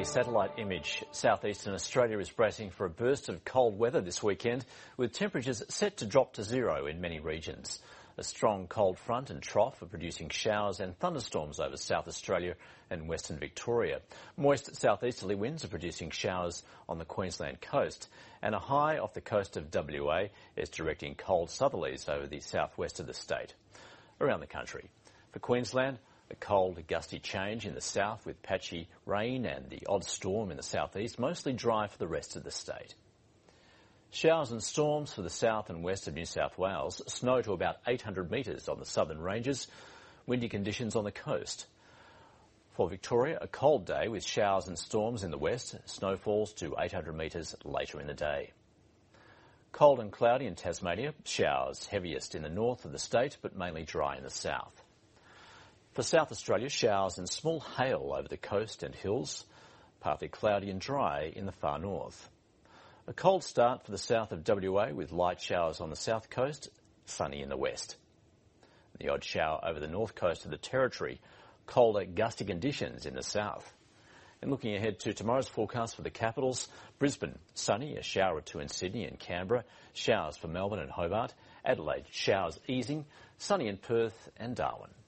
satellite image. Southeastern Australia is bracing for a burst of cold weather this weekend, with temperatures set to drop to zero in many regions. A strong cold front and trough are producing showers and thunderstorms over South Australia and Western Victoria. Moist southeasterly winds are producing showers on the Queensland coast, and a high off the coast of WA is directing cold southerlies over the southwest of the state. Around the country, for Queensland, a cold, gusty change in the south with patchy rain and the odd storm in the southeast, mostly dry for the rest of the state. Showers and storms for the south and west of New South Wales, snow to about 800 metres on the southern ranges, windy conditions on the coast. For Victoria, a cold day with showers and storms in the west, snowfalls to 800 metres later in the day. Cold and cloudy in Tasmania, showers heaviest in the north of the state but mainly dry in the south. For South Australia, showers and small hail over the coast and hills, partly cloudy and dry in the far north. A cold start for the south of WA with light showers on the south coast, sunny in the west. The odd shower over the north coast of the Territory, colder, gusty conditions in the south. And looking ahead to tomorrow's forecast for the capitals, Brisbane, sunny, a shower or two in Sydney and Canberra, showers for Melbourne and Hobart, Adelaide, showers easing, sunny in Perth and Darwin.